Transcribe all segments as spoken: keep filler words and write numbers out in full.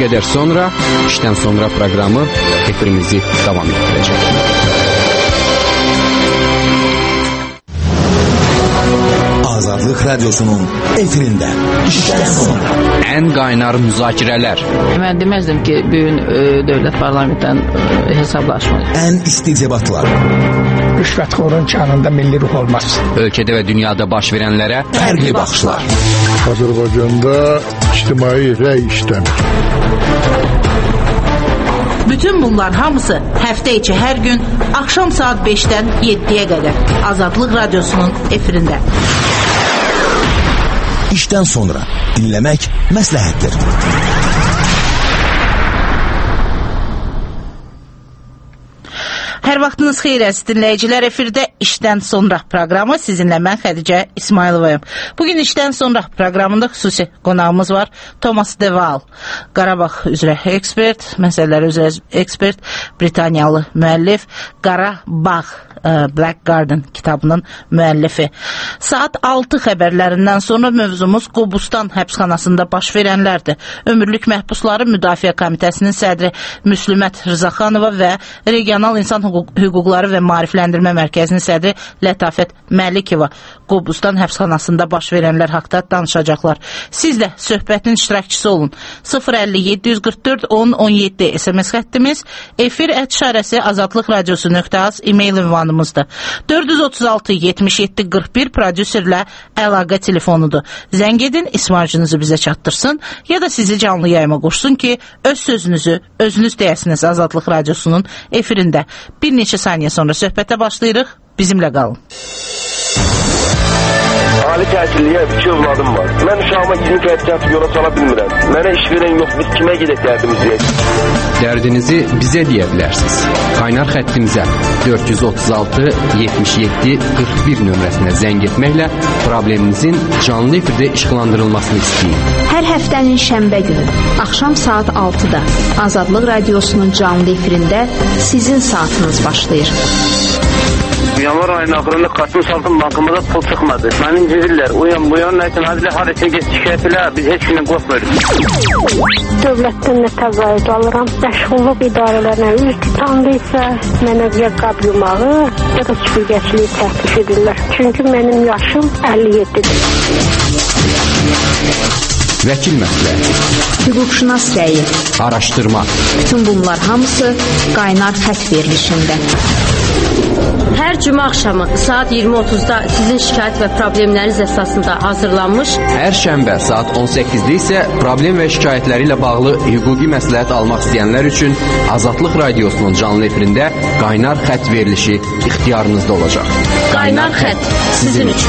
qədər sonra işdən sonra proqramı efirimizi davam etdirəcək. Azadlıq Radyosu'nun efirində işdən sonra ən qaynar müzakirələr. Mən deməzdim ki, bugün e, dövlət parlamentdən e, hesablaşmayır. Ən isti debatlar. Rüşvətxorun kanında milli ruh olmaz. Ölkədə və dünyada baş verənlərə fərqli baxışlar. Azərbaycanda ictimai rəy işləmir. Bütün bunlar hamısı həftə içi hər gün axşam saat beşdən yeddiyə qədər Azadlıq Radyosu'nun efirində. İşdən sonra dinləmək məsləhətdir. Hər vaxtınız xeyir əziz dinləyicilər, efirdə işdən sonra proqramı sizinlə mən Xədicə İsmayılovayım. Bugün işdən sonra proqramında xüsusi qonağımız var. Thomas DeWaal, Qarabağ üzrə ekspert, məsələlər üzrə ekspert, Britaniyalı müəllif, Qarabağ Black Garden kitabının müəllifi. Saat altı xəbərlərindən sonra mövzumuz Qobustan həbsxanasında baş verənlərdir. Ömürlük məhbusları Müdafiə Komitəsinin sədri Müslümət Rızaxanova və Regional İnsan Hüquqları və Maarifləndirmə Mərkəzinin sədri Lətafət Məlikova Qobustan həbsxanasında baş verənlər haqda danışacaqlar. Siz də söhbətin iştirakçısı olun. sıfır əlli yeddi yüz qırx dörd on on yeddi S M S xəttimiz, efir ət işarəsi azadlıq radiosu nöqtə az e-mail ünvanımızdır. dörd yüz otuz altı yetmiş yeddi qırx bir prodüserlə əlaqə telefonudur. Zəng edin, ismarcınızı bizə çatdırsın ya da sizi canlı yayıma qoşsun ki, öz sözünüzü özünüz deyəsiniz Azadlıq Radiosu'nun efirində. Bir neçə saniyə sonra söhbətə başlayırıq. Bizimlə qalın. Ali təhsilliyə iki övladım var. Mən uşağıma izin təhsilatı yola sala bilmirəm. Mənə iş verən yox, biz kimə gedək dərdimizi deyək? Dərdinizi bizə deyə bilərsiniz. Qaynar xəttimizə dörd yüz otuz altı yetmiş yeddi qırx bir nömrəsinə zəng etməklə probleminizin canlı efirdə işıqlandırılmasını istəyin. Hər həftənin şənbə günü axşam saat altıda Azadlıq Radiosu'nun canlı efirində sizin saatınız başlayır. Yanvar ayının axırında Qasım Saltın bankımıza pul çıxmadı. Məni incidirlər. Uyan buyan nəsin? Hadilə harəsə geç şikayət elə. Biz heç kimdən qorxmuyoruz. Dövlətdən nə təqaüd alıram. Məşğulluq idarələrinə üst tutandıysa mənə ya qab yumağı ya da süpürgəçiliyi təklif edirlər. Çünki mənim yaşım əlli yeddidir. Vəkil məsləhəti, hüquqşünas rəyi, araşdırma. Bütün bunlar hamısı qaynar xətt verilişində. Hər cümə axşamı saat iyirmi otuzda sizin şikayət və problemləriniz əsasında hazırlanmış. Hər şənbə saat on səkkizdə isə problem və şikayətləri ilə bağlı hüquqi məsləhət almaq istəyənlər üçün Azadlıq Radiosu'nun canlı efirində qaynar xətt verilişi ixtiyarınızda olacaq. Qaynar xətt sizin üçün.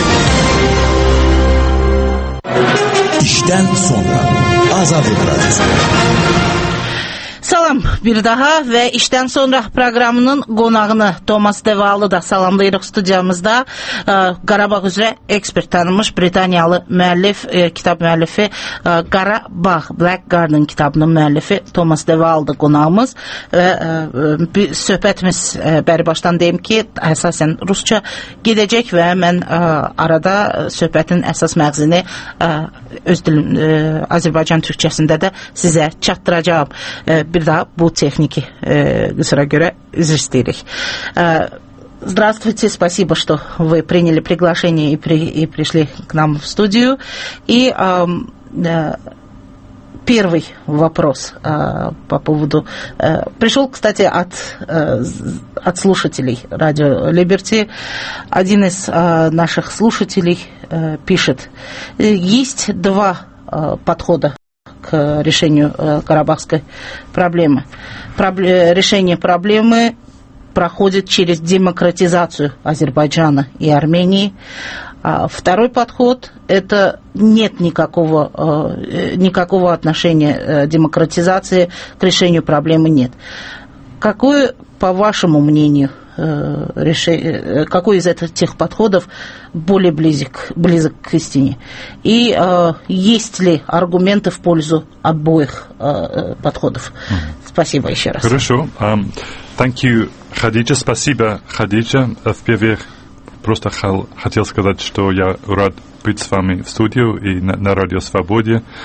İşdən sonra Azadlıq Radyosu. Salam bir daha və işdən sonra proqramının qonağını Thomas DeWaal'ı da salamlayırıq studiyamızda. Qarabağ üzrə ekspert tanınmış Britaniyalı müəllif, kitab müəllifi, Qarabağ Black Garden kitabının müəllifi Thomas DeWaal da qonağımız və söhbətimiz bəri başdan deyim ki, əsasən rusca gedəcək və mən arada söhbətin əsas məğzini öz dilim Azərbaycan türkçəsində də sizə çatdıracağım. Bir daha bu техники э, qısıra görə üzr istəyirik. Э, Здравствуйте, спасибо, что вы приняли приглашение и, при, и пришли к нам в студию. И э, э, первый вопрос э, по поводу... Э, пришел, кстати, от, э, от слушателей Радио Либерти. Один из э, наших слушателей э, пишет, есть два э, подхода к решению э, карабахской проблемы. Пробле- решение проблемы проходит через демократизацию Азербайджана и Армении. А второй подход – это нет никакого, э, никакого отношения э, демократизации к решению проблемы нет. Какое, по вашему мнению, э, решение, какой из этих подходов более близок, близок к истине? И э, есть ли аргументы в пользу обоих э, подходов? Mm-hmm. Спасибо еще раз. Хорошо. Um, thank you, Хадиджа. Спасибо, Хадиджа. В-первых, просто хотел сказать, что я рад быть с вами в студии и на, на Радио Свободе.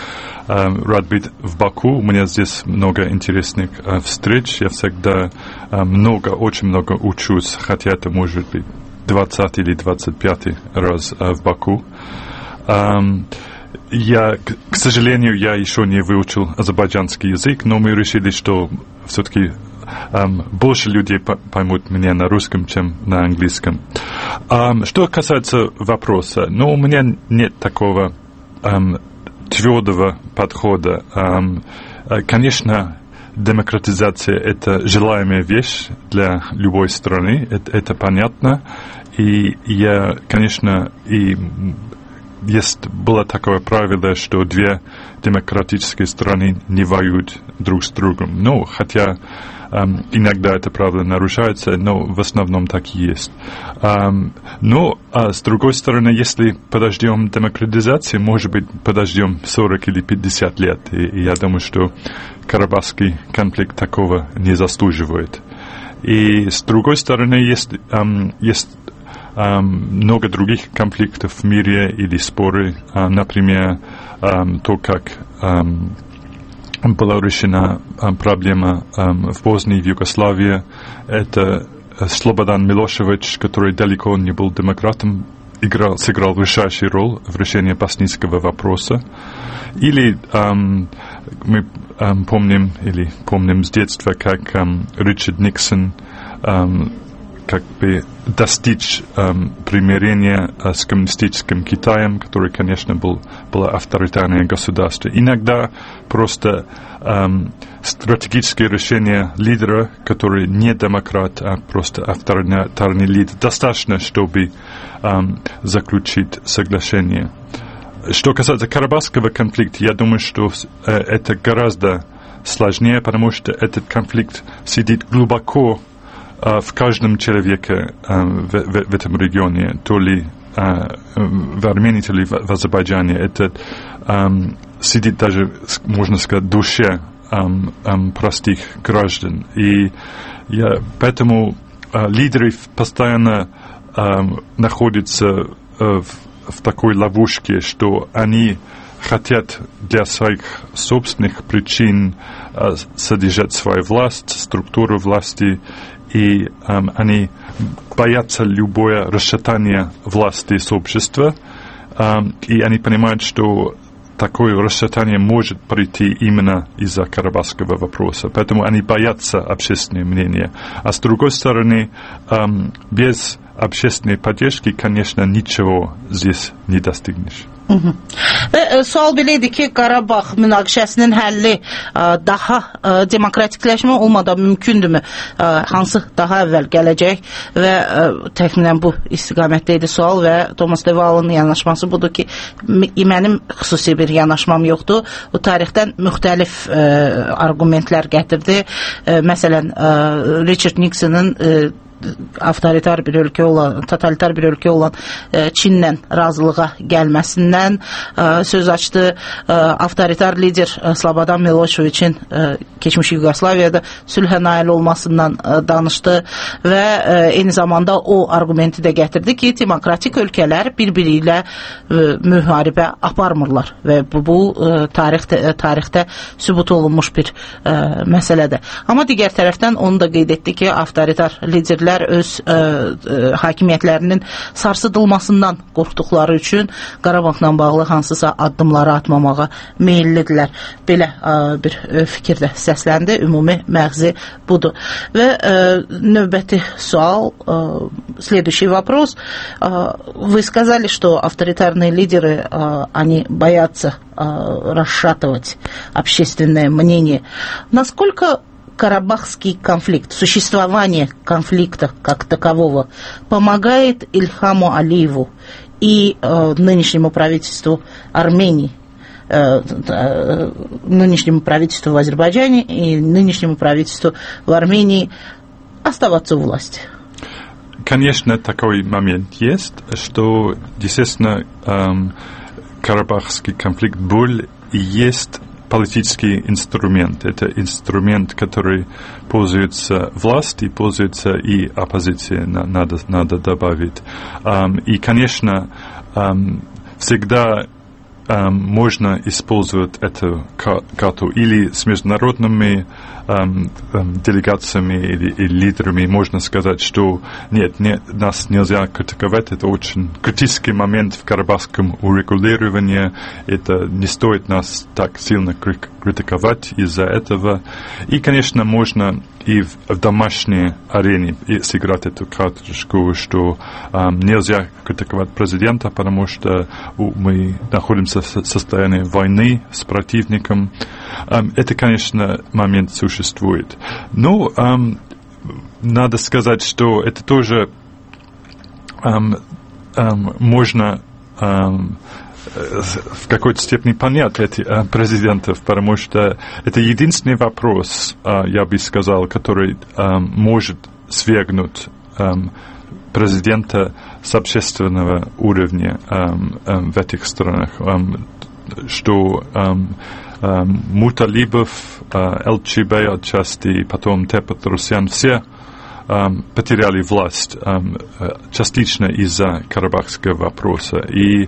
рад быть в Баку. У меня здесь много интересных встреч. Я всегда много, очень много учусь, хотя это может быть двадцатый или двадцать пятый раз в Баку. Я, к сожалению, я еще не выучил азербайджанский язык, но мы решили, что все-таки Um, больше людей поймут меня на русском, чем на английском. Um, что касается вопроса, ну, у меня нет такого um, твердого подхода. Um, конечно, демократизация – это желаемая вещь для любой страны, это, это понятно. И я, конечно, и есть было такое правило, что две демократические страны не воюют друг с другом. Ну, хотя Um, иногда это правило нарушается, но в основном так и есть. Um, но, а с другой стороны, если подождем демократизации, может быть, подождем сорок или пятьдесят лет. И, и я думаю, что Карабахский конфликт такого не заслуживает. И с другой стороны, есть, um, есть um, много других конфликтов в мире или споры. Uh, например, um, то, как um, была решена um, проблема um, в Боснии, в Югославии. Это Слободан Милошевич, который далеко не был демократом, играл, сыграл решающую роль в решении боснийского вопроса. Или um, мы um, помним, или помним с детства, как um, Ричард Никсон um, как бы достичь эм, примирения э, с коммунистическим Китаем, который, конечно, был, было авторитарное государство. Иногда просто эм, стратегическое решение лидера, который не демократ, а просто авторитарный лидер, достаточно, чтобы эм, заключить соглашение. Что касается Карабахского конфликта, я думаю, что э, это гораздо сложнее, потому что этот конфликт сидит глубоко в каждом человеке в, в, в этом регионе, то ли в Армении, то ли в, в Азербайджане. Это um, сидит даже, можно сказать, в душе um, um, простых граждан. И я, поэтому uh, лидеры постоянно um, находятся uh, в, в такой ловушке, что они хотят для своих собственных причин uh, содержать свою власть, структуру власти, и um, они боятся любое расшатание власти с общества, um, и они понимают, что такое расшатание может прийти именно из-за карабахского вопроса. Поэтому они боятся общественного мнения. А с другой стороны, um, без общественной поддержки, конечно, ничего здесь не достигнешь. Və sual belə idi ki, Qarabağ münaqişəsinin həlli daha demokratikləşmə olmadan mümkündürmü? Hansı daha əvvəl gələcək və təxminən bu istiqamətdə idi sual və Thomas de Waal'ın yanaşması budur ki, mənim xüsusi bir yanaşmam yoxdur. Bu tarixdən müxtəlif argumentlər gətirdi. Məsələn, Richard Nixon'ın avtoritar bir ölkə olan, totalitar bir ölkə olan e, Çinlə razılığa gəlməsindən e, söz açdı. E, avtoritar lider e, Slobodan Miloševićin e, keçmiş Yugoslaviyada sülhə nail olmasından e, danışdı və e, eyni zamanda o argumenti də gətirdi ki, demokratik ölkələr bir-biri ilə e, müharibə aparmırlar və bu, bu e, tarixdə, e, tarixdə sübut olunmuş bir e, məsələdir. Amma digər tərəfdən onu da qeyd etdi ki, avtoritar liderlər öz ə, ə, hakimiyyətlərinin sarsıdılmasından qorxduqları üçün Qarabağla bağlı hansısa addımları atmamağa meyillidirlər. Belə ə, bir ə, fikir də səsləndi. Ümumi məğzi budur. Və ə, növbəti sual, ə, следующий вопрос. Ə, вы сказали, что авторитарные лидеры, ә, они боятся ә, расшатывать общественное мнение. Насколько Карабахский конфликт, существование конфликта как такового помогает Ильхаму Алиеву и э, нынешнему правительству Армении, э, э, нынешнему правительству в Азербайджане и нынешнему правительству в Армении оставаться у власти? Конечно, такой момент есть, что, естественно, эм, Карабахский конфликт был и есть политический инструмент. Это инструмент, который пользуется власть и пользуется и оппозиция, надо, надо добавить. Um, и, конечно, um, всегда эм, можно использовать эту карту или с международными эм, эм, делегациями или, или лидерами, можно сказать, что нет, нет, нас нельзя критиковать, это очень критический момент в карабахском урегулировании, это не стоит нас так сильно критиковать из-за этого. И, конечно, можно и в, в домашней арене сыграть эту карточку, что эм, нельзя критиковать президента, потому что мы находимся в состоянии войны с противником. Эм, это, конечно, момент существует. Но эм, надо сказать, что это тоже эм, эм, можно эм, в какой-то степени понять этих э, президентов, потому что это единственный вопрос, э, я бы сказал, который э, может свергнуть э, президента с общественного уровня э, э, в этих странах, э, что э, э, Муталибов, э, ЛЧБ отчасти, потом Тепетросян, все э, потеряли власть э, частично из-за карабахского вопроса. И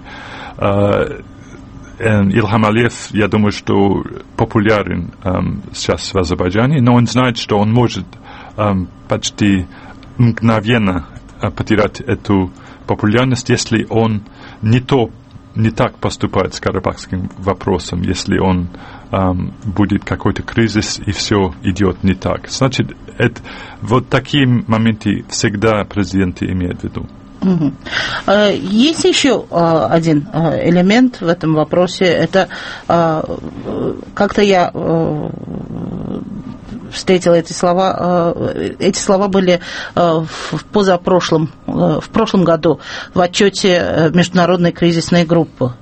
Ильхам Алиев, я думаю, что популярен um, сейчас в Азербайджане, но он знает, что он может um, почти мгновенно uh, потерять эту популярность, если он не, то, не так поступает с карабахским вопросом, если он um, будет какой-то кризис и все идет не так. Значит, это, вот такие моменты всегда президенты имеют в виду. Угу. Есть еще один элемент в этом вопросе. Это как-то я встретила эти слова. Эти слова были в позапрошлом, в прошлом году в отчете Международной кризисной группы,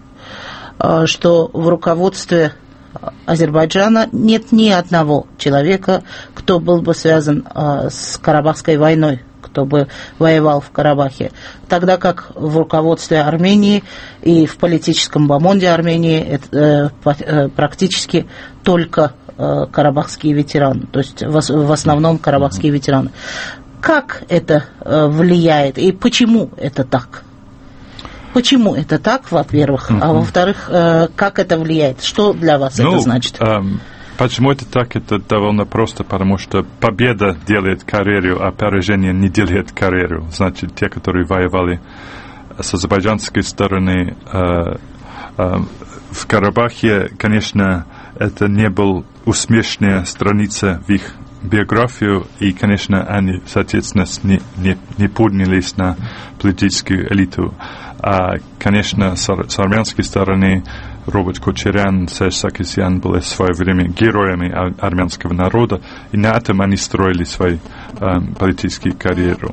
что в руководстве Азербайджана нет ни одного человека, кто был бы связан с Карабахской войной, кто бы воевал в Карабахе. Тогда как в руководстве Армении и в политическом бомонде Армении это, э, практически только э, карабахские ветераны, то есть в, в основном карабахские ветераны. Как это э, влияет и почему это так? Почему это так, во-первых, mm-hmm. а во-вторых, э, как это влияет? Что для вас ну, это значит? Um... Почему это так? Это довольно просто, потому что победа делает карьеру, а поражение не делает карьеру. Значит, те, которые воевали с азербайджанской стороны э, э, в Карабахе, конечно, это не была успешная страница в их биографию, и, конечно, они, соответственно, не, не, не поднялись на политическую элиту. А, конечно, с, с армянской стороны Роберт Кочарян, Серж Саркисян были в свое время героями армянского народа, и на этом они строили свою um, политическую карьеру.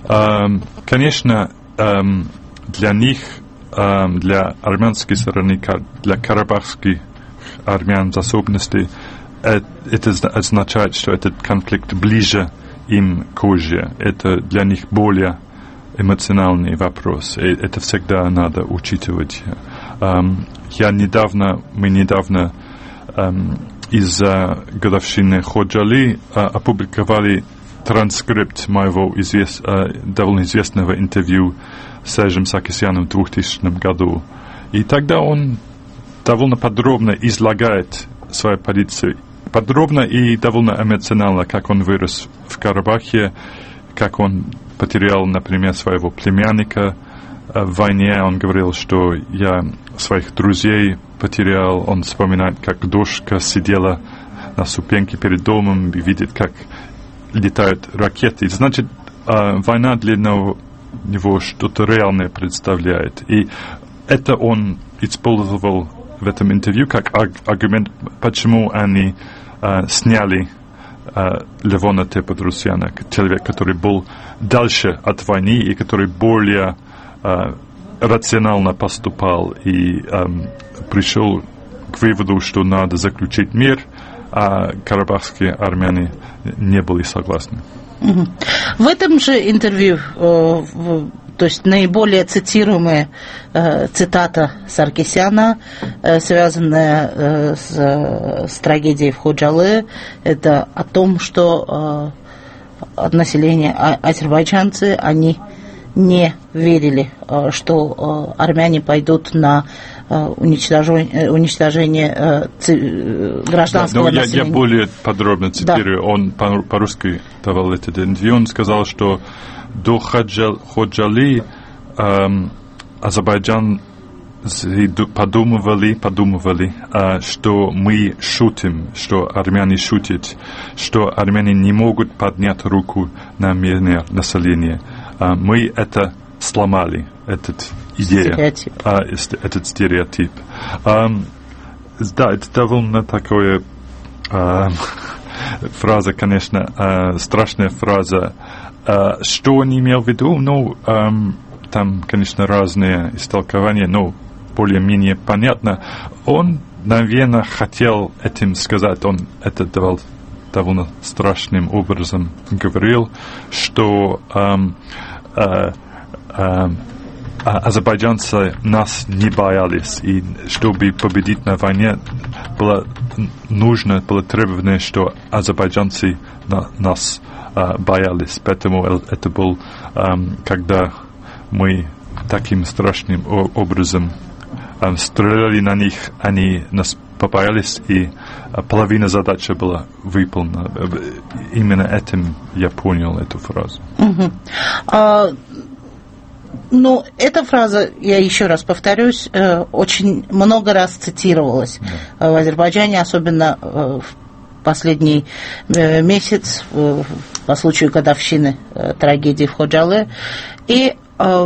Um, конечно, um, для них, um, для армянской стороны, для карабахских армян в особенности, это означает, что этот конфликт ближе им к коже. Это для них более эмоциональный вопрос. И это всегда надо учитывать. Um, я недавно, мы недавно um, из-за годовщины Ходжали uh, опубликовали транскрипт моего извест, uh, довольно известного интервью с Сержем Саркисяном в двухтысячном году. И тогда он довольно подробно излагает свою позицию. Подробно и довольно эмоционально, как он вырос в Карабахе, как он потерял, например, своего племянника в войне. Он говорил, что я своих друзей потерял. Он вспоминает, как дочка сидела на ступеньке перед домом и видит, как летают ракеты. Значит, война для него что-то реальное представляет. И это он использовал в этом интервью как аргумент, почему они uh, сняли uh, Левона Тепетросяна, человек, который был дальше от войны и который более uh, рационально поступал и um, пришел к выводу, что надо заключить мир, а карабахские армяне не были согласны. В этом же интервью, то есть наиболее цитируемая цитата Саркисяна, связанная с, с трагедией в Ходжалы, это о том, что население, азербайджанцы, они не верили, что армяне пойдут на уничтожение, уничтожение гражданского да, но населения. Я, я более подробно цитирую. Да. Он по- по-русски давал этот интервью. Он сказал, что до Ходжали эм, Азербайджан подумывали, подумывали, э, что мы шутим, что армяне шутят, что армяне не могут поднять руку на мирное население. Э, мы это сломали, этот идея, стереотип. Э, этот стереотип. Э, да, это довольно такое э, фраза, конечно, э, страшная фраза. Э, что он имел в виду? Ну, э, там, конечно, разные истолкования, но более-менее понятно. Он, наверное, хотел этим сказать, он это давал довольно страшным образом говорил, что эм, э, э, азербайджанцы нас не боялись, и чтобы победить на войне, было нужно, было требование, что азербайджанцы на, нас э, боялись. Поэтому это был, э, когда мы таким страшным образом э, стреляли на них, они нас побоялись, и половина задачи была выполнена. Именно этим я понял эту фразу. Угу. А, ну, эта фраза, я еще раз повторюсь, э, очень много раз цитировалась да. в Азербайджане, особенно э, в последний э, месяц, э, по случаю годовщины э, трагедии в Ходжале. И э,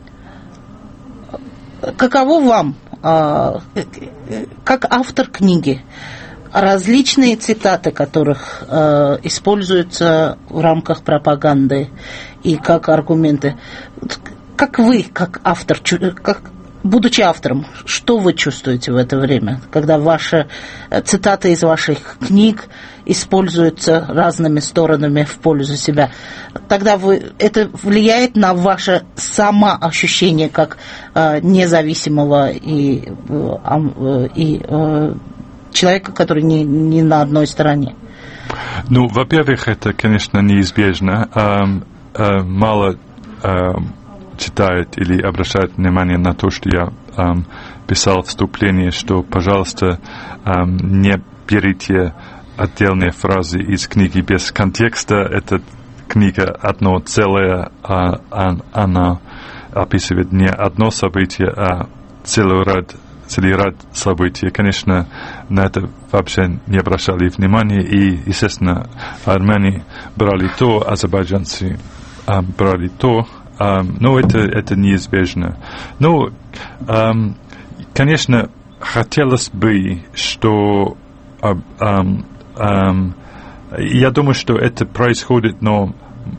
каково вам, э, как автор книги, различные цитаты, которых э, используются в рамках пропаганды и как аргументы, как вы, как автор, как, будучи автором, что вы чувствуете в это время, когда ваши цитаты из ваших книг используются разными сторонами в пользу себя? Тогда вы, это влияет на ваше самоощущение как э, независимого и, э, и э, человека, который не, не на одной стороне? Ну, во-первых, это, конечно, неизбежно. Эм, э, мало эм, читают или обращают внимание на то, что я эм, писал вступление, что, пожалуйста, эм, не берите отдельные фразы из книги без контекста. Эта книга одно целое, а, а, она описывает не одно событие, а целый ряд, целый ряд событий. Конечно, на это вообще не обращали внимания, и, естественно, армяне брали то, азербайджанцы а, брали то. Um, но это, это неизбежно. Но, um, конечно, хотелось бы, что uh, um, um, я думаю, что это происходит, но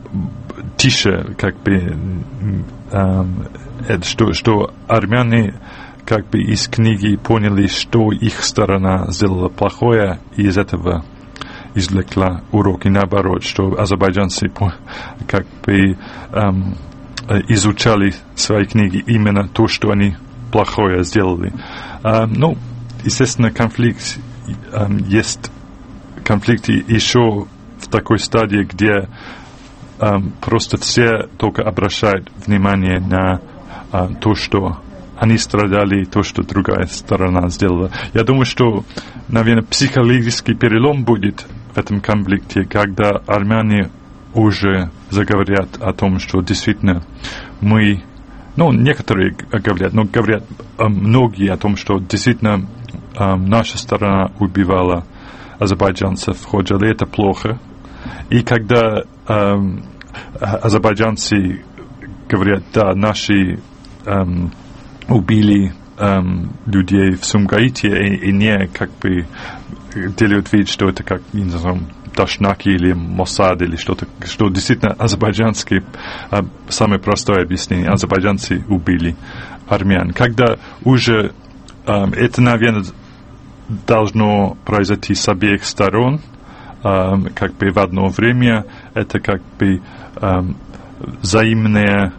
тише, как бы, um, это, что, что армяне как бы из книги поняли, что их сторона сделала плохое, и из этого извлекла уроки, наоборот, что азербайджанцы как бы um, изучали свои книги именно то, что они плохое сделали. Uh, ну, естественно, конфликт um, есть конфликты еще в такой стадии, где um, просто все только обращают внимание на uh, то, что они страдали, то, что другая сторона сделала. Я думаю, что, наверное, психологический перелом будет в этом конфликте, когда армяне уже заговорят о том, что действительно мы, ну, некоторые говорят, но говорят э, многие о том, что действительно э, наша сторона убивала азербайджанцев в Ходжале, это плохо. И когда э, азербайджанцы говорят, да, наши э, убили э, людей в Сумгаите, и, и не как бы делают вид, что это как, не знаю, Дашнаки или Моссад или что-то, что действительно азербайджанские, а, самое простое объяснение, азербайджанцы убили армян. Когда уже а, это, наверное, должно произойти с обеих сторон, а, как бы в одно время, это как бы а, взаимное,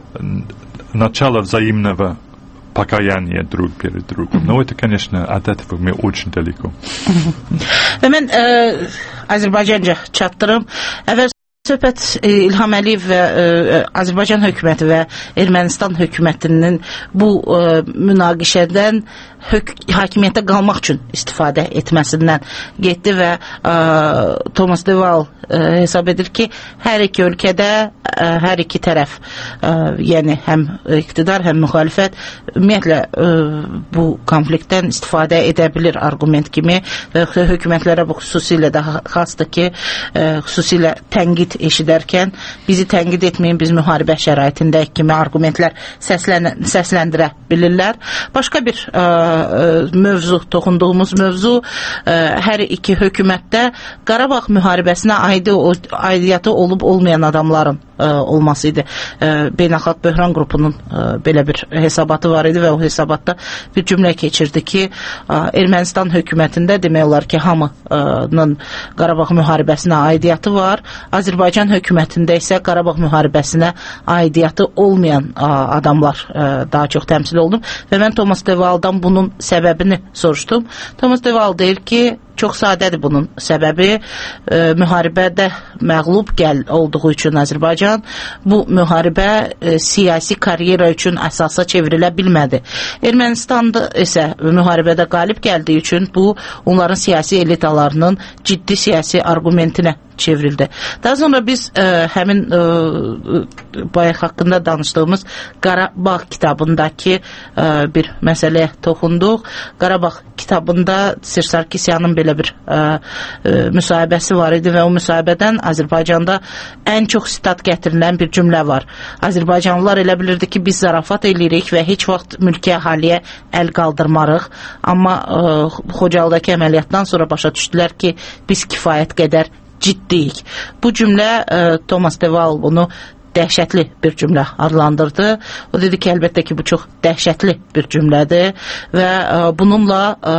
начало взаимного покаяние друг перед другом. Но это, конечно, от этого мы очень далеко. Hemen e, Azərbaycanca çatdırım. Əvvəl Söhbət e, İlham Əliyev və e, Azərbaycan hökuməti və Ermənistan hökumətinin bu e, münaqişədən hök hakimiyyətdə qalmaq üçün istifadə etməsindən getdi və e, Thomas de Waal e, hesab edir ki, hər iki ölkədə e, hər iki tərəf, e, yəni həm iqtidar, həm müxalifət ümumiyyətlə e, bu konfliktdən istifadə edə bilir argument kimi və hökumətlərə bu xüsusilə də xasdır ki, e, xüsusilə tənqid eşidərkən bizi tənqid etməyin, biz müharibə şəraitindəyik kimi argumentlər səslən səsləndirə bilirlər. Başqa bir ə, mövzu, toxunduğumuz mövzu ə, hər iki hökumətdə Qarabağ müharibəsinə aidi, aidiyyatı olub olmayan adamların ə, olması idi. Ə, Beynəlxalq Böhran qrupunun ə, belə bir hesabatı var idi və o hesabatda bir cümlə keçirdi ki, ə, Ermənistan hökumətində demək olar ki, hamının Qarabağ müharibəsinə aidiyyatı var. Azərbaycan hökumətində isə Qarabağ müharibəsinə aidiyyatı olmayan ə, adamlar ə, daha çox təmsil olunub və mən Thomas de Waaldan bunun səbəbini soruşdum. Thomas de Waal deyir ki, çox sadədir bunun səbəbi. E, müharibədə məğlub gəl olduğu üçün Azərbaycan bu müharibə e, siyasi karyera üçün əsasa çevrilə bilmədi. Ermənistanda isə müharibədə qalib gəldiyi üçün bu onların siyasi elitalarının ciddi siyasi argumentinə çevrildi. Daha sonra biz e, həmin e, bayaq haqqında danışdığımız Qarabağ kitabındakı e, bir məsələyə toxunduq. Qarabağ kitabında Sir Sarkisyanın belə bir e, e, müsahibəsi var idi və o müsahibədən Azərbaycanda ən çox sitat gətirilən bir cümlə var. Azərbaycanlılar elə bilirdi ki, biz zarafat eləyirik və heç vaxt mülki əhaliyə əl qaldırmarıq. Amma e, Xocaldakı əməliyyatdan sonra başa düşdülər ki, biz kifayət qədər ciddiyik. Bu cümlə e, Thomas de Waal bunu dəhşətli bir cümlə adlandırdı. O dedi ki, əlbəttə ki, bu çox dəhşətli bir cümlədir və e, bununla e,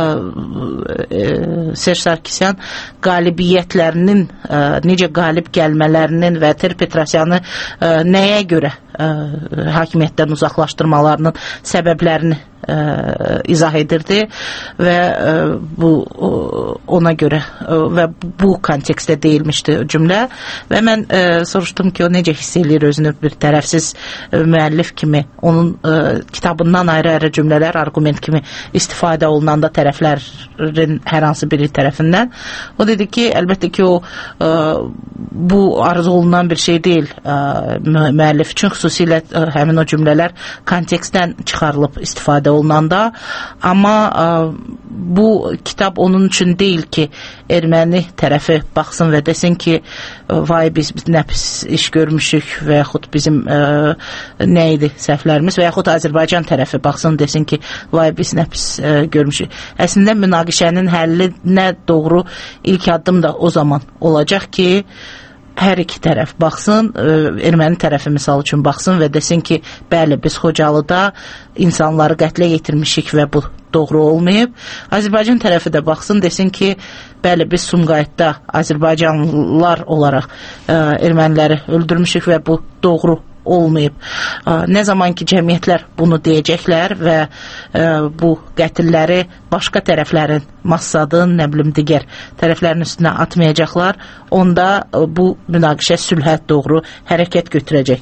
e, Serj Sarkisyan qalibiyyətlərinin, e, necə qalib gəlmələrinin və Ter-Petrosyanı e, nəyə görə e, hakimiyyətdən uzaqlaşdırmalarının səbəblərini Ə, izah edirdi və ə, bu ə, ona görə ə, və bu kontekstdə deyilmişdi cümlə və mən ə, soruşdum ki, o necə hiss edir özünü bir tərəfsiz ə, müəllif kimi, onun ə, kitabından ayrı-ayrı cümlələr argument kimi istifadə olunanda tərəflərin hər hansı biri tərəfindən. O dedi ki, əlbəttə ki, o ə, bu arzu olunan bir şey deyil ə, müəllif üçün, xüsusilə ə, həmin o cümlələr kontekstdən çıxarılıb istifadə olunanda, amma ə, bu kitab onun üçün deyil ki, erməni tərəfi baxsın və desin ki, vay biz, biz nə pis iş görmüşük və yaxud bizim ə, nə idi səhvlərimiz və yaxud Azərbaycan tərəfi baxsın desin ki, vay biz nə pis ə, görmüşük. Əslində münaqişənin həllinə doğru ilk addım da o zaman olacaq ki, hər iki tərəf baxsın, erməni tərəfi misal üçün baxsın və desin ki, bəli, biz Xocalıda insanları qətlə yetirmişik və bu doğru olmayıb. Azərbaycan tərəfi də baxsın, desin ki, bəli, biz Sumqayıtda Azərbaycanlılar olaraq ə, erməniləri öldürmüşük və bu doğru olmayıb. Nə zaman ki, cəmiyyətlər bunu deyəcəklər və ə, bu qətilləri başqa tərəflərin, Massadın, nə bilim, digər tərəflərin üstünə atmayacaqlar, onda ə, bu münaqişə sülhə doğru hərəkət götürəcək.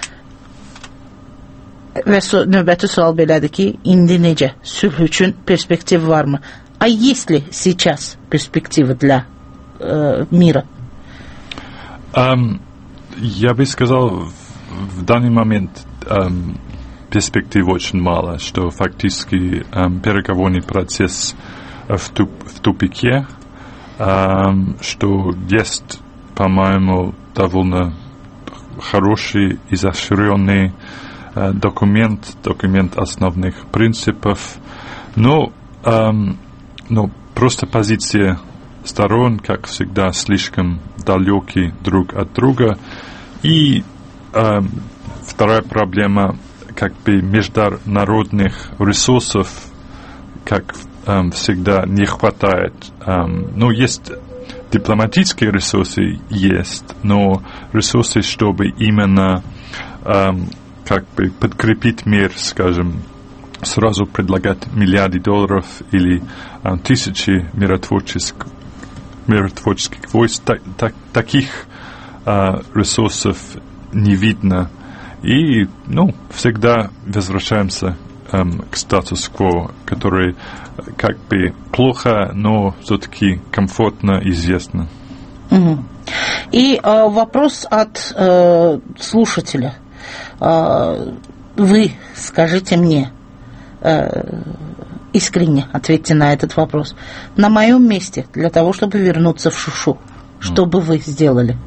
Və so, növbəti sual belədir ki, indi necə? Sülh üçün perspektiv varmı? А есть ли сейчас перспективы для э, мира? Um, я бы сказал, в данный момент эм, перспектив очень мало, что фактически эм, переговорный процесс в, туп, в тупике, эм, что есть, по-моему, довольно хороший, изощренный э, документ, документ основных принципов, но, эм, но просто позиция сторон, как всегда, слишком далеки друг от друга, и Uh, вторая проблема, как бы международных ресурсов, как um, всегда, не хватает. Um, ну, есть дипломатические ресурсы, есть, но ресурсы, чтобы именно um, как бы подкрепить мир, скажем, сразу предлагать миллиарды долларов или um, тысячи миротворческих, миротворческих войск, так, так, таких а ресурсов не видно. И, ну, всегда возвращаемся эм, к статус-кво, который как бы плохо, но все-таки комфортно, известно. Угу. И э, вопрос от э, слушателя. Э, вы скажите мне, э, искренне ответьте на этот вопрос. На моем месте, для того, чтобы вернуться в Шушу, что mm. бы вы сделали?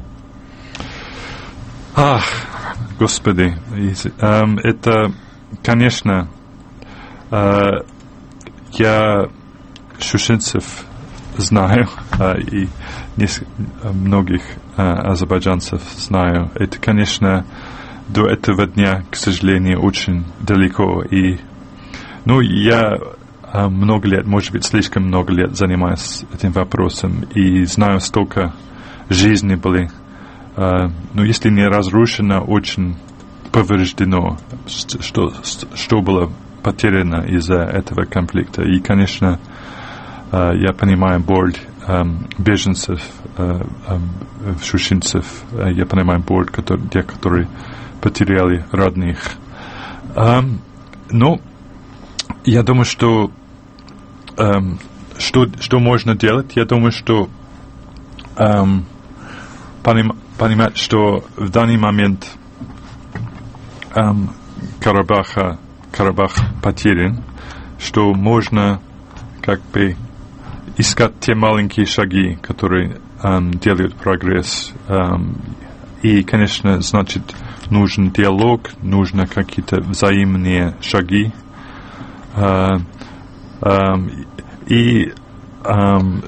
Ах, Господи, эм, это, конечно, э, я шушинцев знаю, э, и неск- многих э, азербайджанцев знаю. Это, конечно, до этого дня, к сожалению, очень далеко. И, ну, я э, много лет, может быть, слишком много лет занимаюсь этим вопросом и знаю, столько жизней были. Uh, ну, если не разрушено, очень повреждено, что, что было потеряно из-за этого конфликта. И, конечно, uh, я понимаю боль um, беженцев, uh, um, шушинцев, uh, я понимаю боль который, те, которые потеряли родных. Um, ну, я думаю, что, um, что что можно делать, я думаю, что um, поним, понимать, что в данный момент эм, Карабаха, Карабах потерян, что можно как бы искать те маленькие шаги, которые эм, делают прогресс. Эм, и, конечно, значит, нужен диалог, нужны какие-то взаимные шаги. Э, эм, и эм,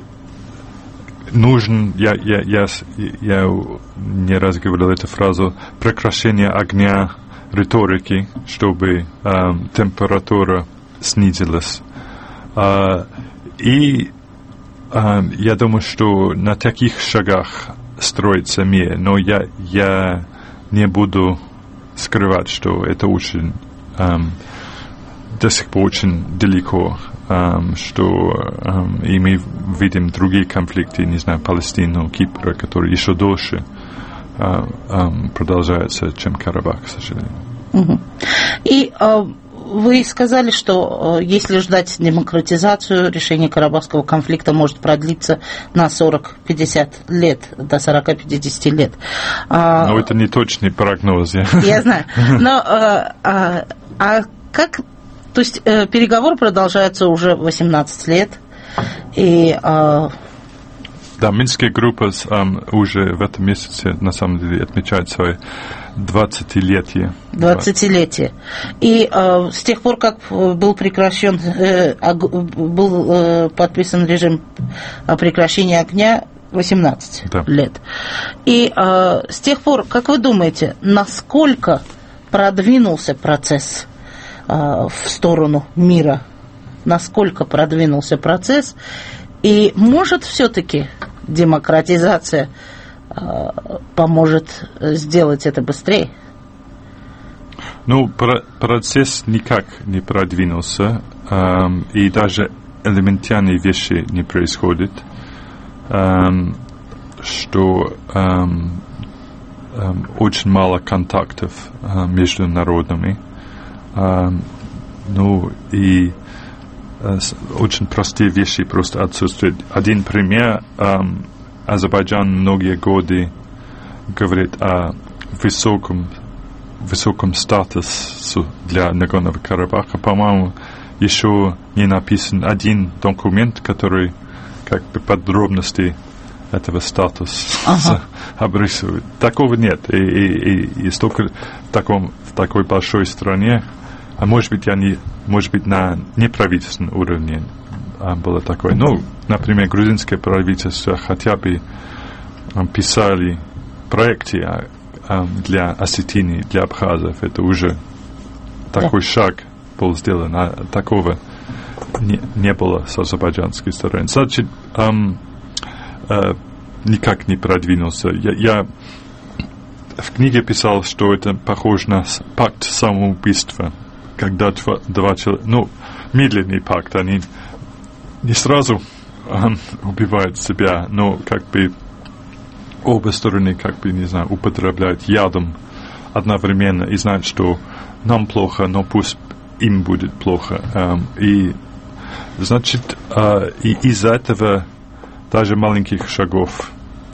нужен, я, я, я, я не раз говорил эту фразу, прекращение огня риторики, чтобы эм, температура снизилась. Э, и эм, я думаю, что на таких шагах строится мир, но я, я не буду скрывать, что это очень эм, до сих пор очень далеко. Um, что um, и мы видим другие конфликты, не знаю, Палестину, Кипра, которые еще дольше uh, um, продолжаются, чем Карабах, к сожалению. Угу. И uh, вы сказали, что uh, если ждать демократизацию, решение карабахского конфликта может продлиться на сорок-пятьдесят лет, до сорок-пятьдесят лет. Uh, но это не точный прогноз. Я, я знаю. Но uh, uh, а как... То есть э, переговоры продолжаются уже восемнадцать лет. И, э... Да, Минская группа э, уже в этом месяце, на самом деле, отмечает свое двадцатилетие. двадцатилетие. И э, с тех пор, как был прекращен, э, был э, подписан режим прекращения огня, восемнадцать да. лет. И э, с тех пор, как вы думаете, насколько продвинулся процесс в сторону мира, насколько продвинулся процесс, и может все-таки демократизация э, поможет сделать это быстрее? Ну, про- процесс никак не продвинулся, эм, и даже элементарные вещи не происходят, эм, что эм, эм, очень мало контактов э, между народами. Uh, ну и uh, очень простые вещи просто отсутствуют. Один пример. Um, Азербайджан многие годы говорит о высоком, высоком статусе для Нагорного Карабаха. По-моему, еще не написан один документ, который как бы подробности этого статуса ага. обрисует. Такого нет. И, и, и, и столько в, таком, в такой большой стране, а может быть, я не, может быть, на неправительственном уровне а, было такое. Ну, например, грузинское правительство хотя бы а, писали проекты а, а, для Осетии, для абхазов. Это уже такой да. шаг был сделан. А такого не, не было с азербайджанской стороны. Значит, ам, а, никак не продвинулся. Я, я в книге писал, что это похоже на пакт самоубийства. Когда два, два человека, ну, медленный пакт, они не сразу um, убивают себя, но как бы обе стороны, как бы, не знаю, употребляют ядом одновременно и знают, что нам плохо, но пусть им будет плохо. И, значит, и из-за этого даже маленьких шагов,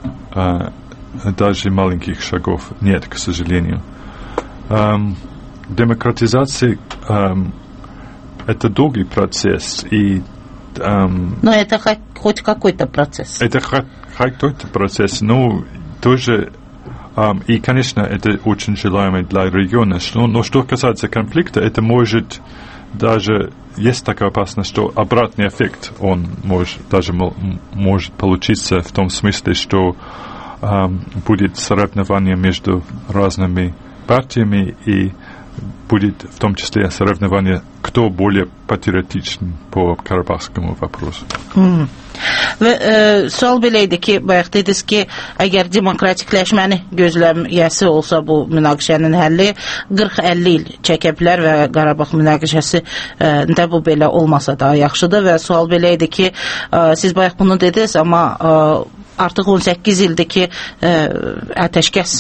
даже маленьких шагов нет, к сожалению. Демократизация – это долгий процесс, и но это хоть, хоть какой-то процесс. Это хоть какой-то процесс, но тоже, um, и, конечно, это очень желаемо для региона. Но, но что касается конфликта, это может даже, есть такая опасность, что обратный эффект, он может, даже может получиться в том смысле, что um, будет соревнование между разными партиями и будет в том числе соревнование, кто более патриотичен по Карабахскому вопросу. Hmm. Və e, sual belə idi ki, bayaq dediniz ki, əgər demokratikləşməni gözləməyəsi olsa bu münaqişənin həlli qırx əlli il çəkə bilər və Qarabağ münaqişəsi e, də bu belə olmasa daha yaxşıdır və sual belə idi ki, e, siz bayaq bunu dediniz, amma e, artıq on səkkiz ildir ki, e, atəşkəs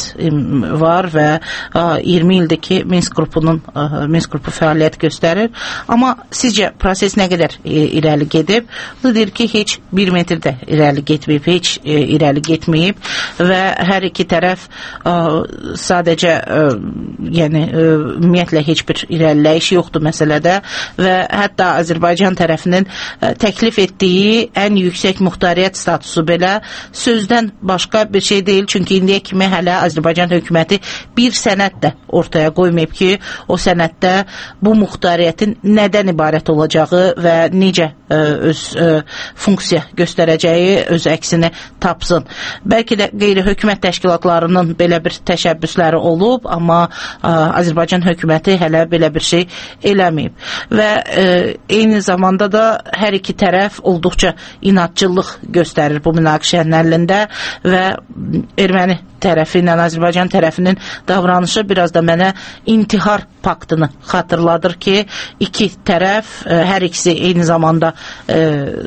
var və e, iyirmi ildir ki, Minsk qrupunun e, Minsk qrupu fəaliyyət göstərir. Amma sizcə proses nə qədər e, irəli gedib? Bu deyir ki, heç bir metrdə irəli getməyib, heç e, irəli getməyib və hər iki tərəf e, sadəcə e, yəni e, ümumiyyətlə heç bir irəliləyiş yoxdur məsələdə və hətta Azərbaycan tərəfinin e, təklif etdiyi ən yüksək muxtariyyət statusu belə sözdən başqa bir şey deyil, çünki indiyə kimi hələ Azərbaycan hökuməti bir sənəd də ortaya qoymayıb ki, o sənəddə bu muxtariyyətin nədən ibarət olacağı və necə ə, öz ə, funksiya göstərəcəyi öz əksini tapsın. Bəlkə də qeyri-hökumət təşkilatlarının belə bir təşəbbüsləri olub, amma ə, Azərbaycan hökuməti hələ belə bir şey eləməyib. Və ə, eyni zamanda da hər iki tərəf olduqca inadçılıq göstərir bu münaqişənin əlində və erməni tərəfi ilə Azərbaycan tərəfinin davranışı biraz da mənə intihar paktını xatırladır ki, iki tərəf, ə, hər ikisi eyni zamanda ə,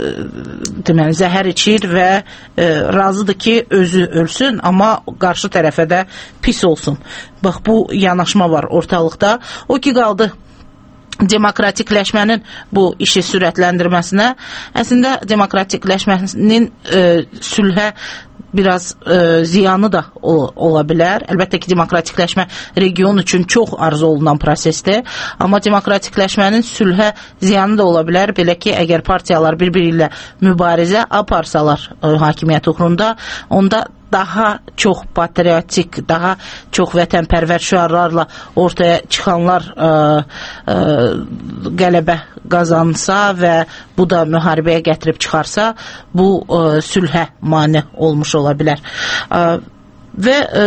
deməli, zəhər içir və ə, razıdır ki, özü ölsün, amma qarşı tərəfə də pis olsun. Bax, bu yanaşma var ortalıqda. O ki qaldı demokratikləşmənin bu işi sürətləndirməsinə, əslində demokratikləşmənin e, sülhə biraz e, ziyanı da o, ola bilər. Əlbəttə ki, demokratikləşmə region üçün çox arzu olunan prosesdir, amma demokratikləşmənin sülhə ziyanı da ola bilər. Belə ki, əgər partiyalar bir-biri ilə mübarizə aparsalar e, hakimiyyət uğrunda, onda daha çox patriotik, daha çox vətənpərvər şüarlarla ortaya çıxanlar ə, ə, qələbə qazansa və bu da müharibəyə gətirib çıxarsa, bu ə, sülhə mane olmuş ola bilər. Ə, və ə,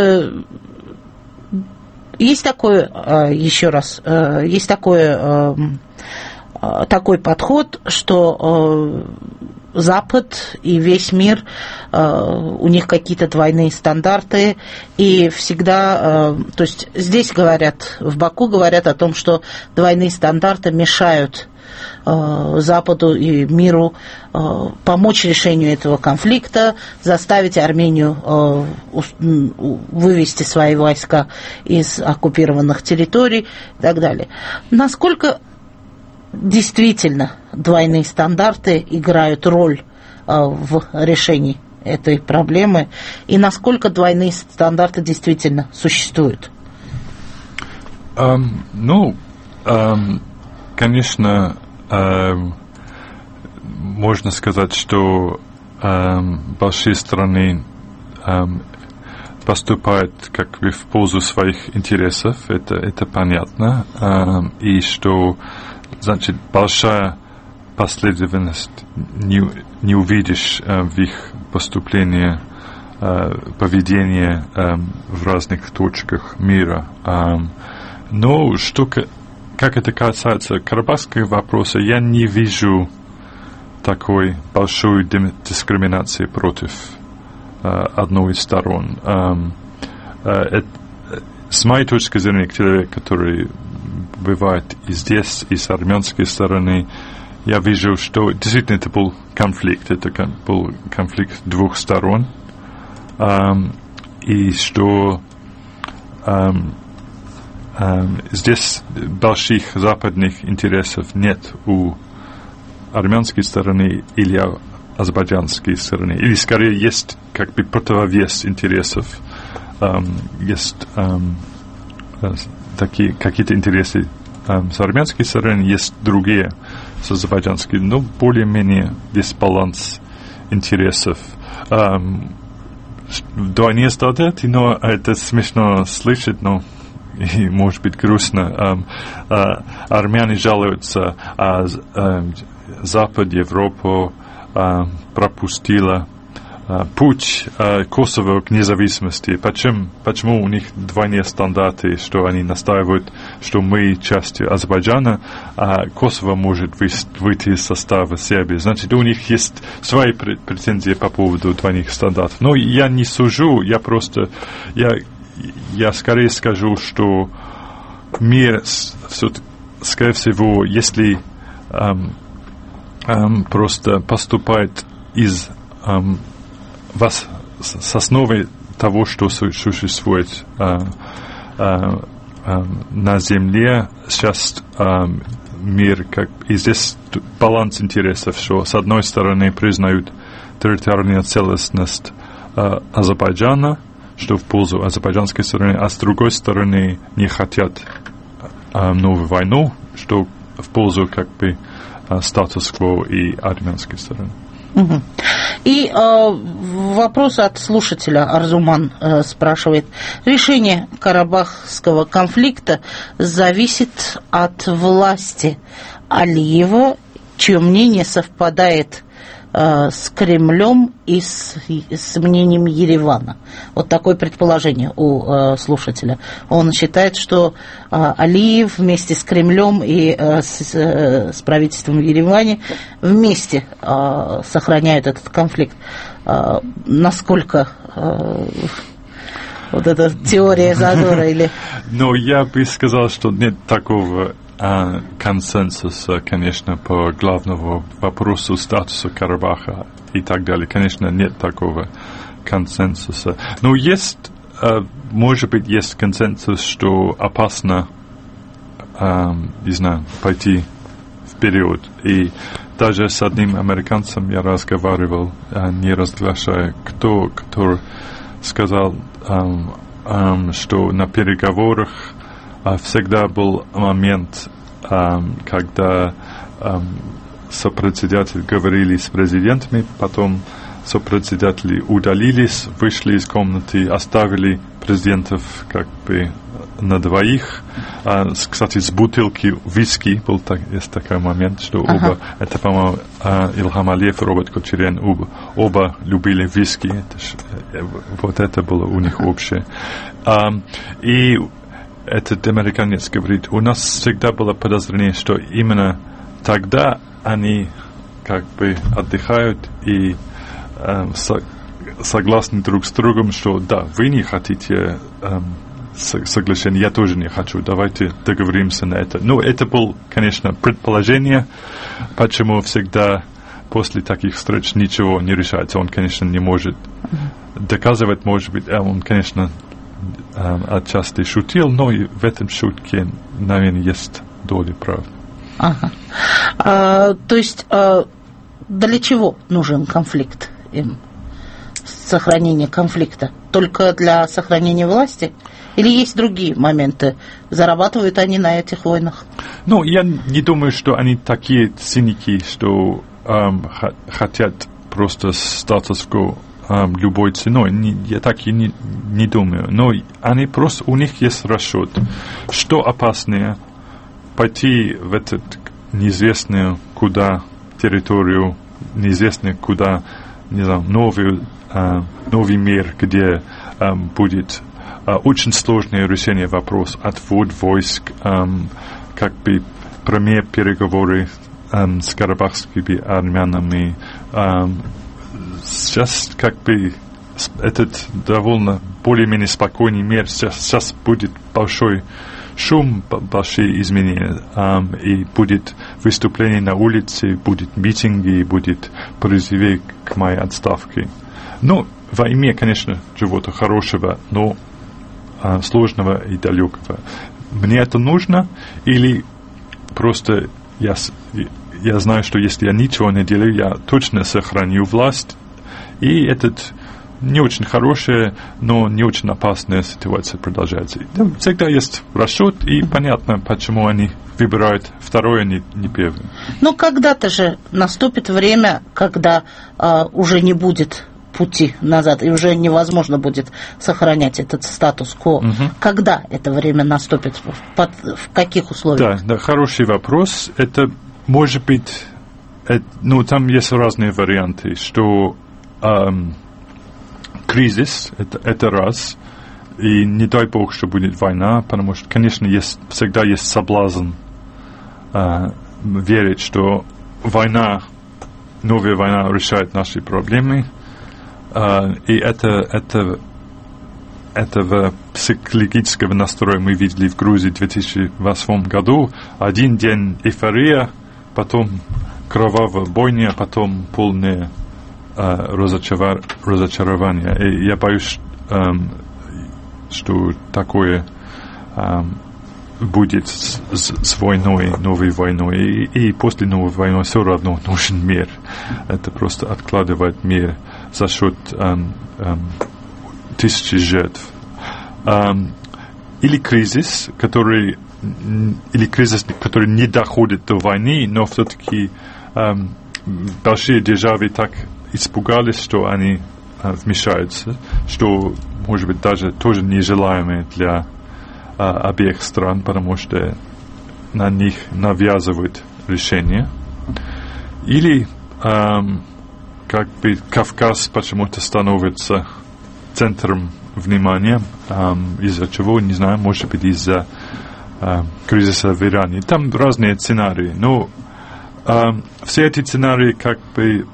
есть такое, э, еще раз, э, есть такое, э, э, такой подход, что э, Запад и весь мир, э, у них какие-то двойные стандарты, и всегда, э, то есть здесь говорят, в Баку говорят о том, что двойные стандарты мешают э, Западу и миру э, помочь решению этого конфликта, заставить Армению э, вывести свои войска из оккупированных территорий и так далее. Насколько действительно двойные стандарты играют роль э, в решении этой проблемы, и насколько двойные стандарты действительно существуют? Um, ну, um, конечно, um, можно сказать, что um, большие страны um, поступают как бы в пользу своих интересов, это, это понятно, um, и что значит, большая последовательность не, не увидишь э, в их поступлении, э, поведение э, в разных точках мира. Э, но что, как это касается карабахского вопроса, я не вижу такой большой дискриминации против э, одной из сторон. Э, э, э, с моей точки зрения, человек, который бывает и здесь, и с армянской стороны, я вижу, что действительно это был конфликт, это был конфликт двух сторон. и что эм, эм, здесь больших западных интересов нет у армянской стороны или азербайджанской стороны, или скорее есть как бы противовес интересов, эм, есть эм, такие какие-то интересы эм, с армянской стороны, есть другие с азербайджанской, но более-менее есть баланс интересов. Эм, двойные стандарты, но это смешно слышать, но и может быть грустно. Эм, э, армяне жалуются, а э, Запад, Европа э, пропустила э, путь э, Косово к независимости. Почему, почему у них двойные стандарты, что они настаивают, что мы часть Азербайджана, а Косово может выйти из состава Сербии. Значит, у них есть свои претензии по поводу двойных стандартов. Но я не сужу, я просто, я, я скорее скажу, что мир, скорее всего, если эм, эм, просто поступает из эм, вас с основой того, что существует э, э, э, на Земле, сейчас э, мир, как, и здесь баланс интересов, что с одной стороны признают территориальную целостность э, Азербайджана, что в пользу азербайджанской стороны, а с другой стороны не хотят э, новую войну, что в пользу как бы э, статус-кво и армянской стороны. Угу. И э, вопрос от слушателя. Арзуман э, спрашивает: решение Карабахского конфликта зависит от власти Алиева, чье мнение совпадает э, с Кремлем и с, с мнением Еревана. Вот такое предположение у э, слушателя. Он считает, что э, Алиев вместе с Кремлем и э, с, э, с правительством в Ереване вместе э, сохраняют этот конфликт. Э, насколько э, вот эта теория задора или... Ну, я бы сказал, что нет такого а, консенсуса, конечно, по главному вопросу статуса Карабаха и так далее. Конечно, нет такого консенсуса. Но есть, а, может быть, есть консенсус, что опасно, а, не знаю, пойти вперед. И даже с одним американцем я разговаривал, а, не разглашая, кто, который сказал, а, а, что на переговорах а, всегда был момент, а, когда а, сопредседатели говорили с президентами, потом сопредседатели удалились, вышли из комнаты, оставили президентов как бы на двоих. А, кстати, с бутылки виски был так, есть такой момент, что ага. оба, это, по-моему, Ильхам Алиев и Роберт Кочерян, оба, оба любили виски. Это, вот это было у них общее. А, и этот американец говорит, у нас всегда было подозрение, что именно тогда они как бы отдыхают и э, со, согласны друг с другом, что да, вы не хотите э, соглашения, я тоже не хочу, давайте договоримся на это. Ну, это было, конечно, предположение, почему всегда после таких встреч ничего не решается. Он, конечно, не может доказывать, может быть, он, конечно, отчасти шутил, но и в этом шутке, наверное, есть доля правды. Ага. А, то есть а, для чего нужен конфликт им? Сохранение конфликта? Только для сохранения власти? Или есть другие моменты? Зарабатывают они на этих войнах? Ну, я не думаю, что они такие циники, что эм, х- хотят просто статус-кво эм, любой ценой. Не, я так и не, не думаю. Но они просто, у них есть расчет. Что опаснее? Пойти в эту неизвестную куда территорию, неизвестную куда, не знаю, новый, э, новый мир, где э, будет э, очень сложное решение вопроса, отвод войск, э, как бы прямые переговоры э, с карабахскими армянами. Э, сейчас как бы этот довольно более-менее спокойный мир, сейчас, сейчас будет большой шум, большие изменения, um, и будет выступление на улице, будет митинги, будет призывы к моей отставке. Но во имя, конечно, чего-то хорошего, но а, сложного и далекого. Мне это нужно, или просто я, я знаю, что если я ничего не делаю, я точно сохраню власть, и этот не очень хорошая, но не очень опасная ситуация продолжается. Там всегда есть расчет, и понятно, почему они выбирают второе, а не, не первое. Ну, когда-то же наступит время, когда а, уже не будет пути назад, и уже невозможно будет сохранять этот статус-кво. Угу. Когда это время наступит? Под, в каких условиях? Да, да, хороший вопрос. Это может быть... Это, ну, там есть разные варианты, что... Эм, кризис, это, это раз, и не дай бог, что будет война, потому что, конечно, есть, всегда есть соблазн э, верить, что война, новая война решает наши проблемы, э, и это, это, этого психологического настроя мы видели в Грузии в две тысячи восьмом году. Один день эйфория, потом кровавая бойня, потом полная Разочар... разочарование. И я боюсь, эм, что такое эм, будет с, с, с войной, новой войной. И, и после новой войны все равно нужен мир. Это просто откладывает мир за счет эм, эм, тысячи жертв. Эм, или кризис, который или кризис, который не доходит до войны, но все-таки эм, большие державы так испугались, что они а, вмешаются, что, может быть, даже тоже нежелаемое для а, обеих стран, потому что на них навязывают решения. Или а, как бы Кавказ почему-то становится центром внимания, а, из-за чего, не знаю, может быть, из-за а, кризиса в Иране. Там разные сценарии, но а, все эти сценарии как бы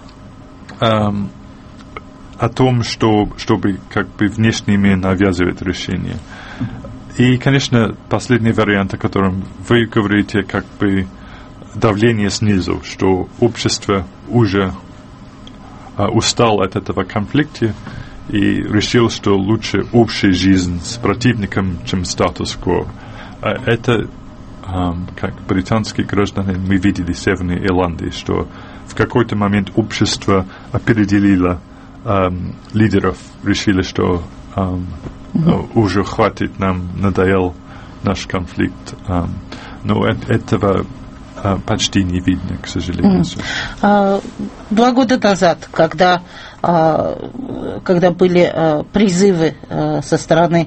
Um, о том, что, чтобы как бы внешними навязывать решение. И, конечно, последний вариант, о котором вы говорите, как бы давление снизу, что общество уже uh, устало от этого конфликта и решил, что лучше общая жизнь с противником, чем статус-кво. Uh, это, um, как британские граждане, мы видели в Северной Ирландии, что в какой-то момент общество определило эм, лидеров, решили, что эм, mm-hmm. уже хватит, нам надоел наш конфликт. Эм, но э- этого э, почти не видно, к сожалению. Mm-hmm. А, два года назад, когда, а, когда были а, призывы а, со стороны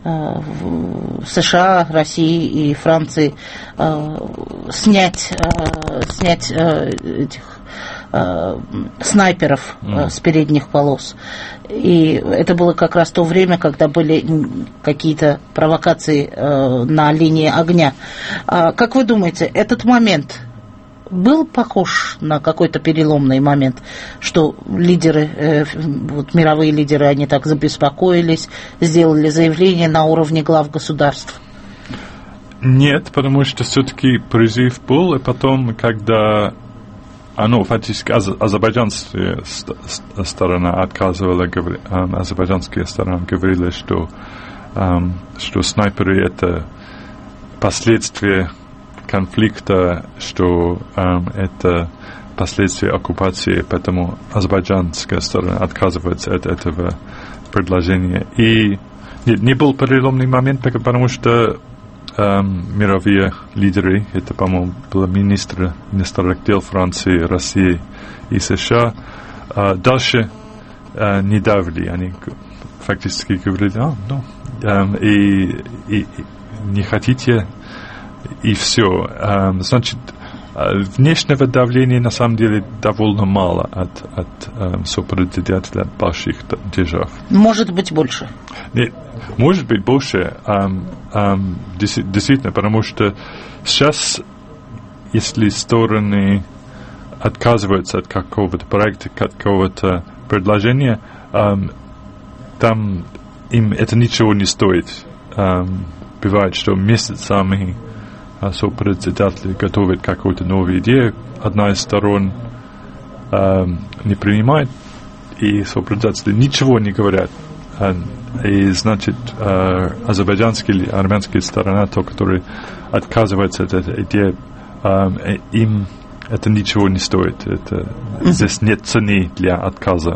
США, России и Франции э, снять, э, снять э, этих э, снайперов э, с передних полос. И это было как раз то время, когда были какие-то провокации э, на линии огня. А, как вы думаете, этот момент был похож на какой-то переломный момент, что лидеры, э, вот мировые лидеры, они так забеспокоились, сделали заявление на уровне глав государств? Нет, потому что все-таки призыв был, и потом, когда а, ну, фактически аз- азербайджанская сторона отказывала, говори, э, азербайджанская сторона говорила, что, э, что снайперы — это последствия конфликта, что эм, это последствия оккупации, поэтому азербайджанская сторона отказывается от этого предложения. И не, не был переломный момент, потому что эм, мировые лидеры, это, по-моему, был министр, министр дел Франции, России и США, э, дальше э, не давили. Они фактически говорили, а, ну, эм, и, и, и не хотите. И все. Значит, внешнего давления на самом деле довольно мало от, от сопредседателя больших держав. Может быть больше? Нет, может быть больше, действительно, потому что сейчас, если стороны отказываются от какого-то проекта, какого-то предложения, там им это ничего не стоит. Бывает, что месяцами сопредседатель готовит какую-то новую идею, одна из сторон э, не принимает, и сопредседатели ничего не говорят. И, значит, азербайджанская или армянская сторона, то, которая отказывается от этой идеи, им это ничего не стоит. Это, mm-hmm. Здесь нет цены для отказа.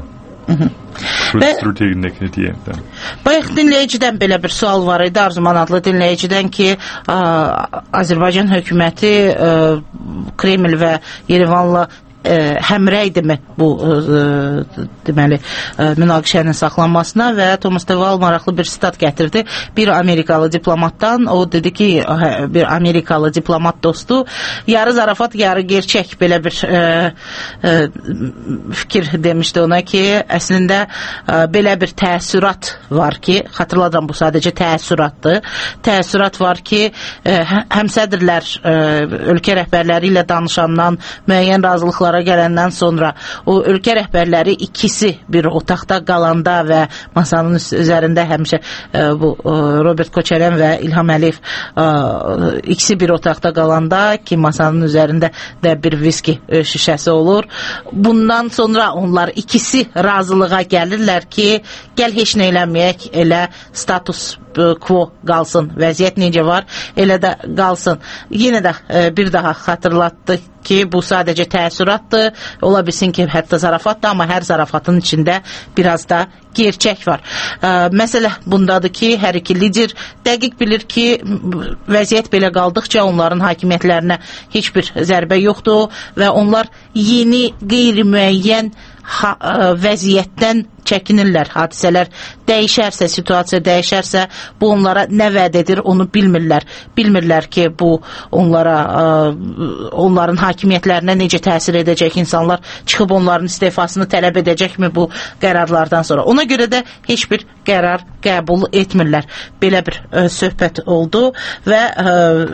Strateji idea. Bayaq dinləyicidən belə bir sual var idi, Arzuman adlı dinləyicidən ki, ə, Azərbaycan hökuməti ə, Kreml və Yerevanla həmrəydimi bu ə, deməli ə, münaqişənin saxlanmasına və Thomas de Waal maraqlı bir sitat gətirdi. Bir Amerikalı diplomatdan, o dedi ki, bir Amerikalı diplomat dostu yarı zarafat, yarı gerçək belə bir ə, ə, fikir demişdi ona ki, əslində ə, belə bir təəssürat var ki, xatırladım, bu sadəcə təəssüratdır. Təəssürat var ki, ə, həmsədrlər ə, ölkə rəhbərləri ilə danışandan müəyyən razılıqlara gələndən sonra o ölkə rəhbərləri ikisi bir otaqda qalanda və masanın üzərində həmişə ə, bu ə, Robert Koçaryan və İlham Əliyev ə, ikisi bir otaqda qalanda ki, masanın üzərində də bir viski ə, şüşəsi olur. Bundan sonra onlar ikisi razılığa gəlirlər ki, gəl heç nə eləməyək, elə status quo qalsın, vəziyyət necə var, elə də qalsın. Yenə də e, bir daha xatırlatdı ki, bu sadəcə təəssüratdır, ola bilsin ki, hətta zarafatdır, amma hər zarafatın içində biraz da gerçək var. E, məsələ bundadır ki, hər iki lider dəqiq bilir ki, vəziyyət belə qaldıqca onların hakimiyyətlərinə heç bir zərbə yoxdur və onlar yeni qeyri-müəyyən ha, vəziyyətdən çəkinirlər. Hadisələr dəyişərsə, situasiya dəyişərsə, bu onlara nə vəd edir, onu bilmirlər. Bilmirlər ki, bu onlara, onların hakimiyyətlərinə necə təsir edəcək, insanlar çıxıb onların istifasını tələb edəcəkmi bu qərarlardan sonra. Ona görə də heç bir qərar qəbul etmirlər. Belə bir ə, söhbət oldu və ə,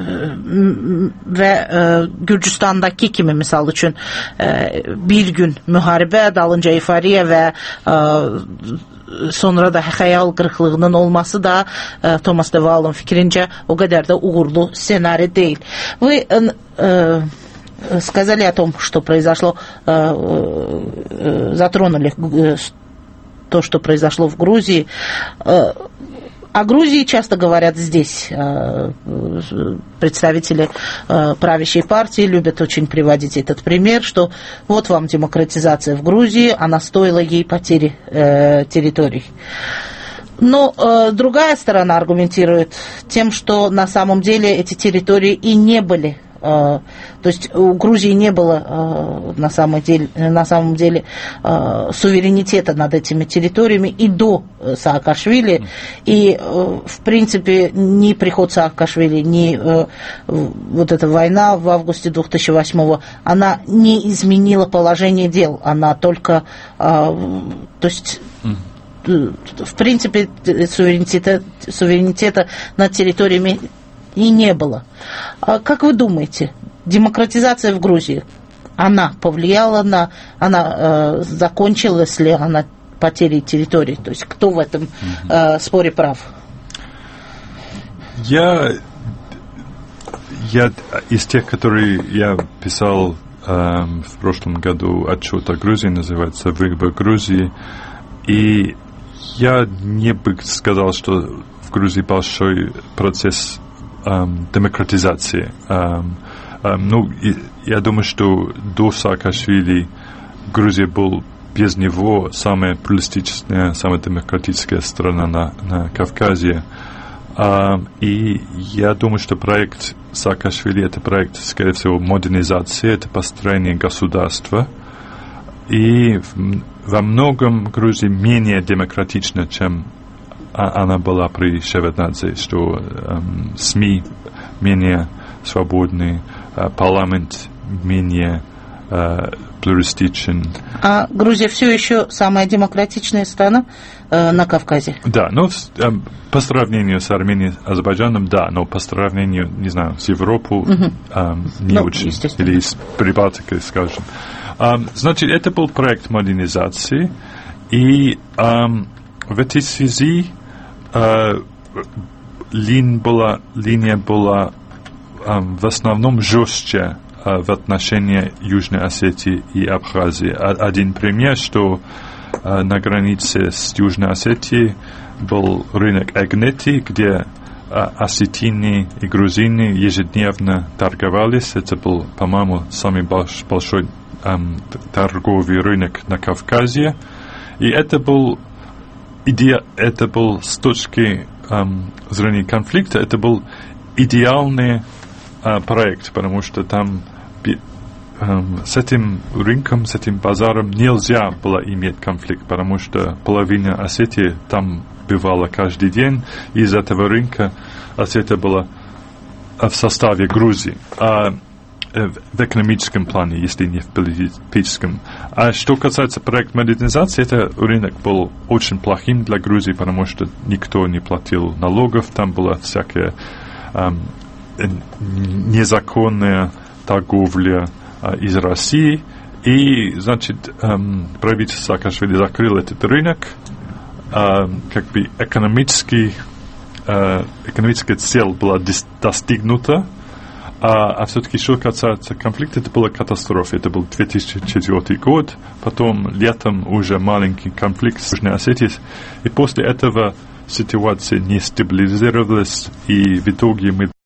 və ə, Gürcüstandakı kimi misal üçün ə, bir gün müharibə, dalınca euforiya və ə, sonra da xəyal qırıqlığının olması da ə, Thomas de Waal'ın fikrincə o qədər də uğurlu ssenari deyil. Вы э, сказали о том, что произошло, э, э, затронули э, то, что произошло в Грузии. Э, О Грузии часто говорят здесь. Представители правящей партии любят очень приводить этот пример, что вот вам демократизация в Грузии, она стоила ей потери э, территорий. Но э, другая сторона аргументирует тем, что на самом деле эти территории и не были. Uh, то есть у Грузии не было uh, на самом деле, на самом деле uh, суверенитета над этими территориями и до uh, Саакашвили. Mm. И, uh, в принципе, ни приход Саакашвили, ни uh, вот эта война в августе две тысячи восьмого, она не изменила положение дел. Она только... Uh, то есть... Mm. В принципе, суверенитета, суверенитета над территориями и не было. А как вы думаете, демократизация в Грузии, она повлияла на, она э, закончилась ли она потерей территорий? То есть кто в этом э, споре прав? Я, я из тех, которые я писал э, в прошлом году отчет о Грузии, называется «Выбор Грузии», и я не бы сказал, что в Грузии большой процесс Um, демократизации. Um, um, ну, и, я думаю, что до Саакашвили Грузия была без него самая плюралистичная, самая демократическая страна на, на Кавказе. Um, и я думаю, что проект Саакашвили — это проект, скорее всего, модернизации, это построение государства. И в, во многом Грузия менее демократична, чем она была при Шеварднадзе, что эм, СМИ менее свободны, э, парламент менее э, плюристичен. А Грузия все еще самая демократичная страна э, на Кавказе? Да, но э, по сравнению с Арменией, Азербайджаном, да, но по сравнению, не знаю, с Европой угу. э, не ну, очень, или с Прибалтикой, скажем. Э, значит, это был проект модернизации, и э, в этой связи Uh, лин была, линия была um, в основном жестче uh, в отношении Южной Осетии и Абхазии. Один пример, что на границе с Южной Осетией был рынок Эгнети, где осетины и грузины ежедневно торговались. Это был, по-моему, самый большой эм, торговый рынок на Кавказе. И это был, идея, это был с точки эм, зрения конфликта, это был идеальный э, проект, потому что там с этим рынком, с этим базаром нельзя было иметь конфликт, потому что половина Осетии там бывала каждый день, и из этого рынка Осетия была в составе Грузии, а в экономическом плане, если не в политическом. А что касается проекта модернизации, этот рынок был очень плохим для Грузии, потому что никто не платил налогов, там была всякая эм, незаконная торговля из России, и, значит, эм, правительство Саакашвили закрыло этот рынок, э, как бы экономический, э, экономическая цель была достигнута, а, а все-таки, что касается конфликта, это была катастрофа, это был две тысячи четвёртый год, потом летом уже маленький конфликт с Южной Осетией, и после этого ситуация не стабилизировалась, и в итоге мы